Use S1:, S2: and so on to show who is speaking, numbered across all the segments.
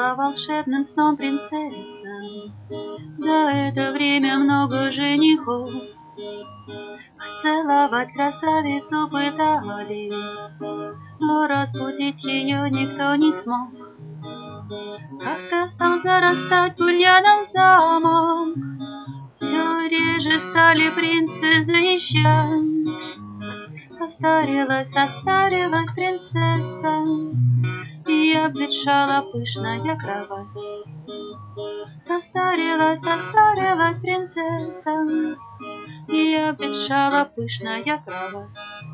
S1: спала волшебным сном принцесса. За это время много женихов целовать красавицу пытались, но разбудить ее никто не смог. Как-то стал зарастать бурьяном замок, все реже стали принцы завещать. Состарилась принцесса, и обветшала пышная кровать. Состарилась принцесса, и обветшала пышная кровать.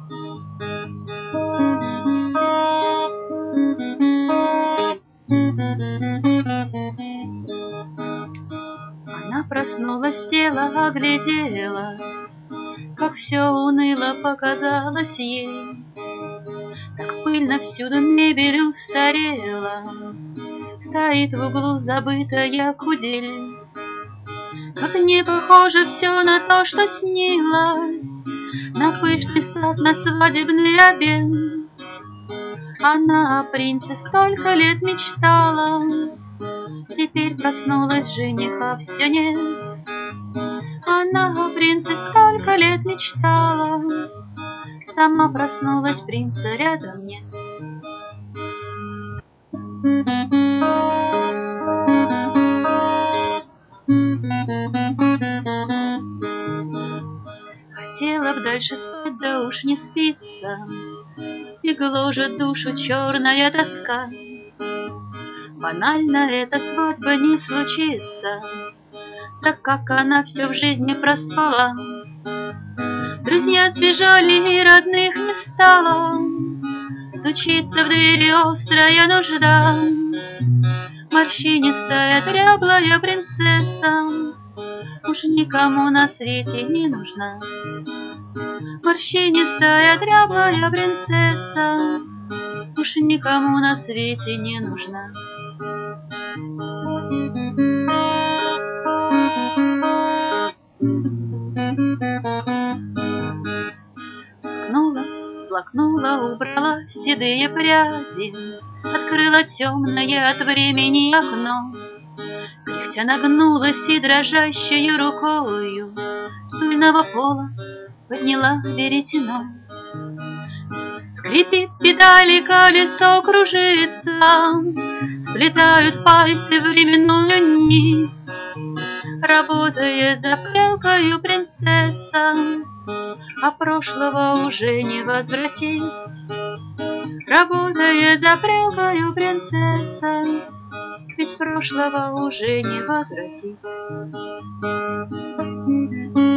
S1: Она проснулась, села, огляделась, как все уныло показалось ей. Так пыльно всюду мебель устарела, стоит в углу забытая кудель. Как не похоже все на то, что снилось, на пышный сад, на свадебный обед. Она о принце столько лет мечтала, теперь проснулась, жениха все нет. Она о принце столько лет мечтала, сама проснулась, принца рядом нет. Хотела б дальше спать, да уж не спится, и гложет душу черная тоска. Банально эта свадьба не случится, так как она все в жизни проспала. Друзья сбежали, и родных не стало, стучится в двери острая нужда. Морщинистая дряблая принцесса уж никому на свете не нужна. Морщинистая дряблая принцесса уж никому на свете не нужна. Всплакнула, убрала седые пряди, открыла темное от времени окно. Кряхтя нагнулась и дрожащей рукою с пыльного пола подняла веретено. Скрипит педали, колесо кружится, сплетают пальцы временную нить. Работает за прялкою принцесса, а прошлого уже не возвратить. Работает за прялкою принцесса, ведь прошлого уже не возвратить.